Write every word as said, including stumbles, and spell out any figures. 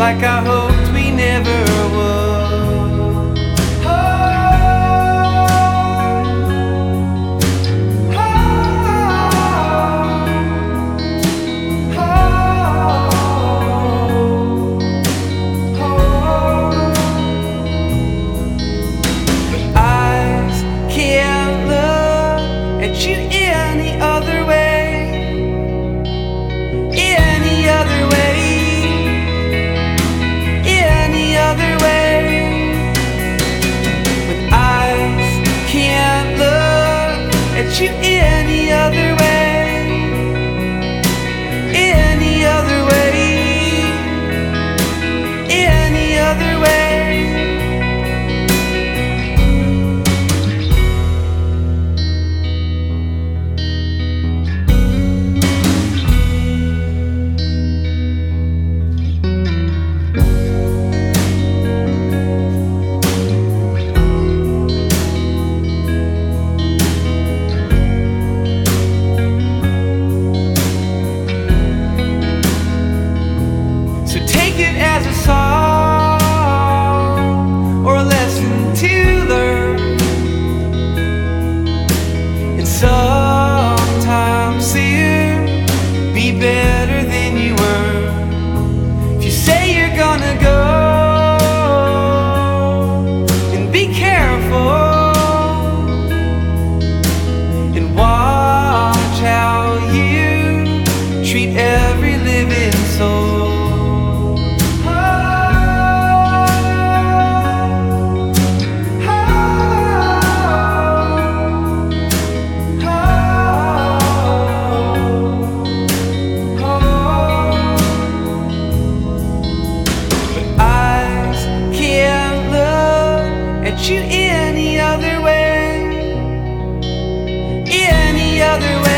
like I hoped we never would. Oh, oh, oh, oh. But eyes can't look at you any other way, any other way. Other way, but eyes can't look at you any other way, any other way, any other way. As a song or a lesson to learn, and sometimes you'll be better than you were. If you say you're gonna go, and be careful, and watch how you treat every living soul. You any other way, any other way.